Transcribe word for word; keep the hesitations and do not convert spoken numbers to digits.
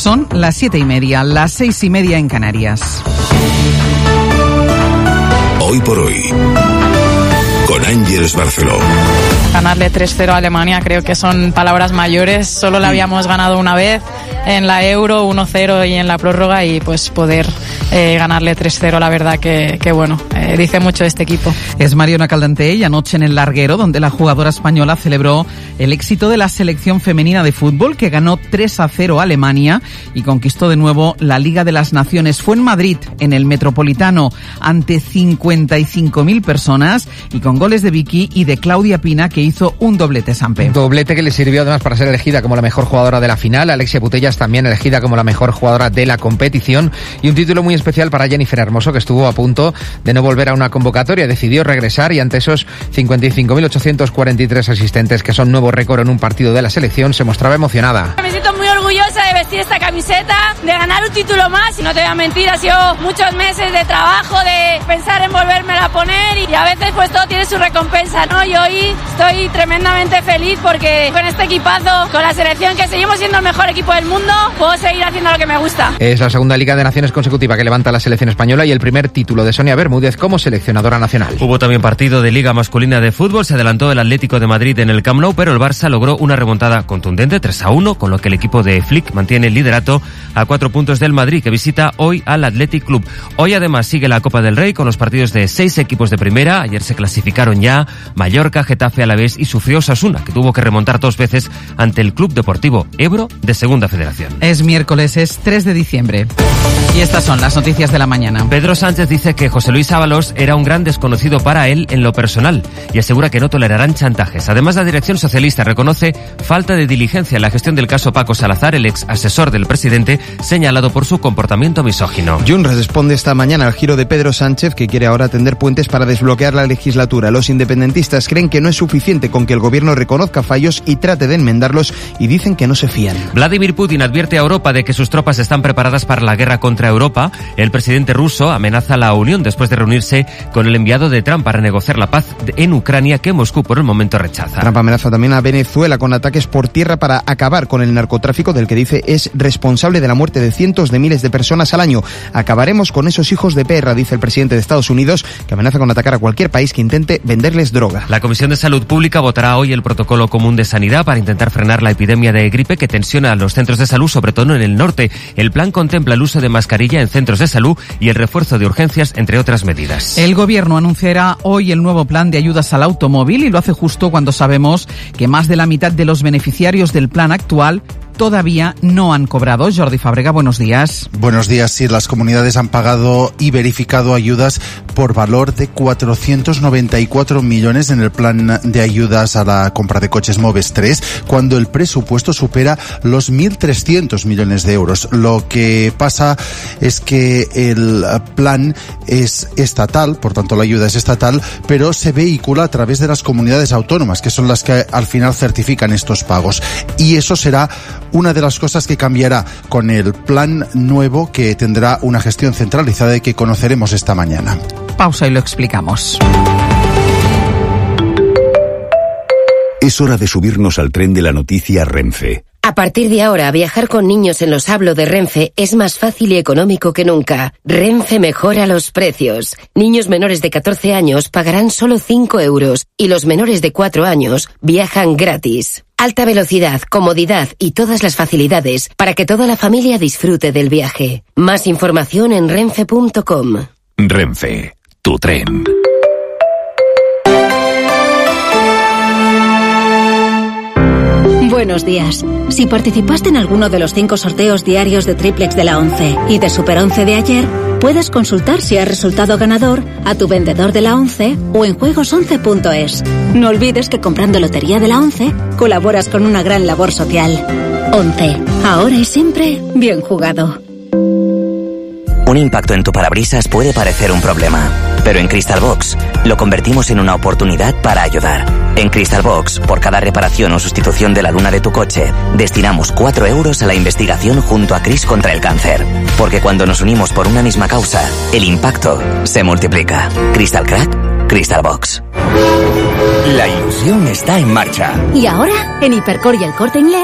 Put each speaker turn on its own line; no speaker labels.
Son las siete y media, las seis y media en Canarias.
Hoy por hoy, con Ángeles Barceló.
Ganarle tres cero a Alemania creo que son palabras mayores. Solo la habíamos ganado una vez en la Euro, uno cero y en la prórroga, y pues poder eh, ganarle tres cero, la verdad que, que bueno, eh, dice mucho de este equipo.
Es Mariona Caldentey anoche en el Larguero, donde la jugadora española celebró el éxito de la selección femenina de fútbol, que ganó tres a cero a Alemania y conquistó de nuevo la Liga de las Naciones. Fue en Madrid, en el Metropolitano, ante cincuenta y cinco mil personas, y con goles de Vicky y de Claudia Pina, que hizo un doblete, Sampe.
Doblete que le sirvió además para ser elegida como la mejor jugadora de la final. Alexia Putellas también elegida como la mejor jugadora de la competición, y un título muy especial para Jennifer Hermoso, que estuvo a punto de no volver a una convocatoria. Decidió regresar y ante esos cincuenta y cinco mil ochocientos cuarenta y tres asistentes, que son nuevo récord en un partido de la selección, se mostraba emocionada.
Me siento muy orgullosa de vestir esta camiseta, de ganar un título más, y no te voy a mentir, ha sido muchos meses de trabajo, de pensar en volvérmela a poner, y a veces pues todo tiene su recompensa, ¿no? Y hoy estoy tremendamente feliz porque con este equipazo, con la selección, que seguimos siendo el mejor equipo del mundo, puedo seguir haciendo lo que me gusta.
Es la segunda Liga de Naciones consecutiva que levanta la selección española y el primer título de Sonia Bermúdez como seleccionadora nacional.
Hubo también partido de Liga Masculina de Fútbol. Se adelantó el Atlético de Madrid en el Camp Nou, pero el Barça logró una remontada contundente, tres a uno, con lo que el equipo de Flick mantiene el liderato a cuatro puntos del Madrid, que visita hoy al Athletic Club. Hoy además sigue la Copa del Rey con los partidos de seis equipos de primera. Ayer se clasificaron ya Mallorca, Getafe, Alavés y sufrió Osasuna, que tuvo que remontar dos veces ante el Club Deportivo Ebro de Segunda Federación.
Es miércoles, es tres de diciembre. Y estas son las noticias de la mañana.
Pedro Sánchez dice que José Luis Ábalos era un gran desconocido para él en lo personal y asegura que no tolerarán chantajes. Además, la dirección socialista reconoce falta de diligencia en la gestión del caso Paco Salazar, el ex asesor del presidente, señalado por su comportamiento misógino.
Junts responde esta mañana al giro de Pedro Sánchez, que quiere ahora tender puentes para desbloquear la legislatura. Los independentistas creen que no es suficiente con que el gobierno reconozca fallos y trate de enmendarlos, y dicen que no se fían.
Vladimir Putin advierte a Europa de que sus tropas están preparadas para la guerra contra Europa. El presidente ruso amenaza a la Unión después de reunirse con el enviado de Trump para negociar la paz en Ucrania, que Moscú por el momento rechaza.
Trump amenaza también a Venezuela con ataques por tierra para acabar con el narcotráfico, del que dice es responsable de la muerte de cientos de miles de personas al año. Acabaremos con esos hijos de perra, dice el presidente de Estados Unidos, que amenaza con atacar a cualquier país que intente venderles droga.
La Comisión de Salud Pública votará hoy el protocolo común de sanidad para intentar frenar la epidemia de gripe que tensiona a los centros de salud, sobre todo en el norte. El plan contempla el uso de mascarilla en centros de salud y el refuerzo de urgencias, entre otras medidas.
El gobierno anunciará hoy el nuevo plan de ayudas al automóvil, y lo hace justo cuando sabemos que más de la mitad de los beneficiarios del plan actual todavía no han cobrado. Jordi Fábrega, buenos días.
Buenos días. Sí, las comunidades han pagado y verificado ayudas por valor de cuatrocientos noventa y cuatro millones en el plan de ayudas a la compra de coches Moves tres, cuando el presupuesto supera los mil trescientos millones de euros. Lo que pasa es que el plan es estatal, por tanto la ayuda es estatal, pero se vehicula a través de las comunidades autónomas, que son las que al final certifican estos pagos. Y eso será una de las cosas que cambiará con el plan nuevo, que tendrá una gestión centralizada y que conoceremos esta mañana.
Pausa y lo explicamos.
Es hora de subirnos al tren de la noticia Renfe.
A partir de ahora, viajar con niños en los Hablo de Renfe es más fácil y económico que nunca. Renfe mejora los precios. Niños menores de catorce años pagarán solo cinco euros y los menores de cuatro años viajan gratis. Alta velocidad, comodidad y todas las facilidades para que toda la familia disfrute del viaje. Más información en renfe punto com.
Renfe, tu tren.
Buenos días. Si participaste en alguno de los cinco sorteos diarios de Triplex de la ONCE y de Super once de ayer, puedes consultar si has resultado ganador a tu vendedor de la ONCE o en juegos once punto es. No olvides que comprando Lotería de la ONCE colaboras con una gran labor social. ONCE. Ahora y siempre, bien jugado.
Un impacto en tu parabrisas puede parecer un problema, pero en Crystal Box lo convertimos en una oportunidad para ayudar. En Crystal Box, por cada reparación o sustitución de la luna de tu coche, destinamos cuatro euros a la investigación junto a Cris contra el cáncer. Porque cuando nos unimos por una misma causa, el impacto se multiplica. Crystal Crack, Crystal Box.
La ilusión está en marcha.
Y ahora, en Hipercor y El Corte Inglés,